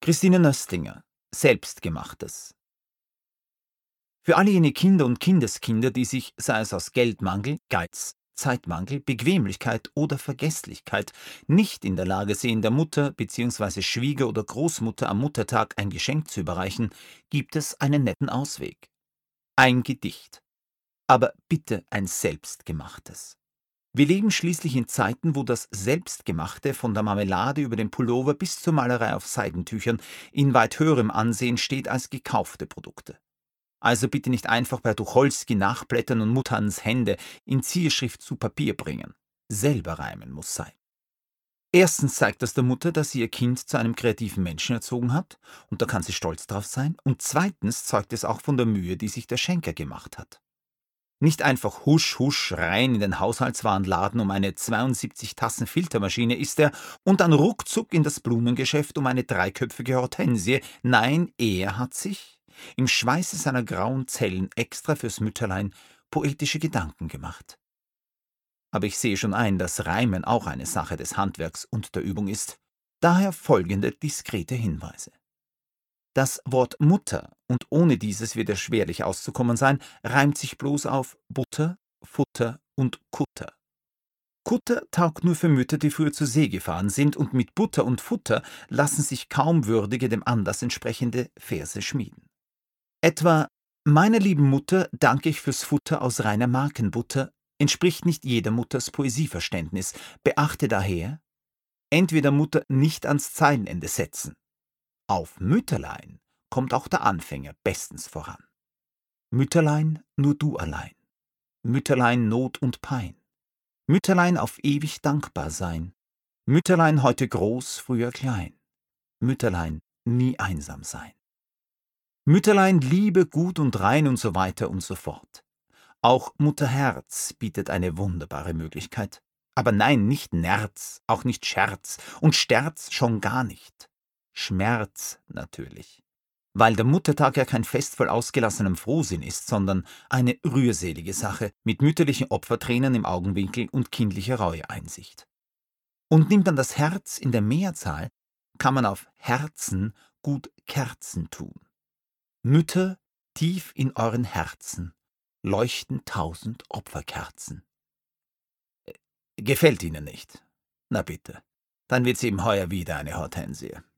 Christine Nöstinger, Selbstgemachtes. Für all jene Kinder und Kindeskinder, die sich, sei es aus Geldmangel, Geiz, Zeitmangel, Bequemlichkeit oder Vergesslichkeit, nicht in der Lage sehen, der Mutter bzw. Schwieger- oder Großmutter am Muttertag ein Geschenk zu überreichen, gibt es einen netten Ausweg. Ein Gedicht. Aber bitte ein selbstgemachtes. Wir leben schließlich in Zeiten, wo das Selbstgemachte von der Marmelade über den Pullover bis zur Malerei auf Seidentüchern in weit höherem Ansehen steht als gekaufte Produkte. Also bitte nicht einfach bei Tucholsky nachblättern und Mutter ans Hände in Zierschrift zu Papier bringen. Selber reimen muss sein. Erstens zeigt das der Mutter, dass sie ihr Kind zu einem kreativen Menschen erzogen hat, und da kann sie stolz drauf sein. Und zweitens zeugt es auch von der Mühe, die sich der Schenker gemacht hat. Nicht einfach husch husch rein in den Haushaltswarenladen um eine 72 Tassen Filtermaschine ist er und dann ruckzuck in das Blumengeschäft um eine dreiköpfige Hortensie. Nein, er hat sich im Schweiße seiner grauen Zellen extra fürs Mütterlein poetische Gedanken gemacht. Aber ich sehe schon ein, dass Reimen auch eine Sache des Handwerks und der Übung ist. Daher folgende diskrete Hinweise. Das Wort Mutter, und ohne dieses wird es schwerlich auszukommen sein, reimt sich bloß auf Butter, Futter und Kutter. Kutter taugt nur für Mütter, die früher zur See gefahren sind, und mit Butter und Futter lassen sich kaum würdige dem Anlass entsprechende Verse schmieden. Etwa »Meiner lieben Mutter danke ich fürs Futter aus reiner Markenbutter« entspricht nicht jeder Mutters Poesieverständnis. Beachte daher, entweder Mutter nicht ans Zeilenende setzen. Auf Mütterlein kommt auch der Anfänger bestens voran. Mütterlein, nur du allein. Mütterlein, Not und Pein. Mütterlein, auf ewig dankbar sein. Mütterlein, heute groß, früher klein. Mütterlein, nie einsam sein. Mütterlein, Liebe, gut und rein und so weiter und so fort. Auch Mutterherz bietet eine wunderbare Möglichkeit. Aber nein, nicht Nerz, auch nicht Scherz und Sterz schon gar nicht. Schmerz natürlich. Weil der Muttertag ja kein Fest voll ausgelassenem Frohsinn ist, sondern eine rührselige Sache mit mütterlichen Opfertränen im Augenwinkel und kindlicher Reueeinsicht. Und nimmt man das Herz in der Mehrzahl, kann man auf Herzen gut Kerzen tun. Mütter, tief in euren Herzen leuchten 1000 Opferkerzen. Gefällt Ihnen nicht? Na bitte, dann wird's eben heuer wieder eine Hortensie.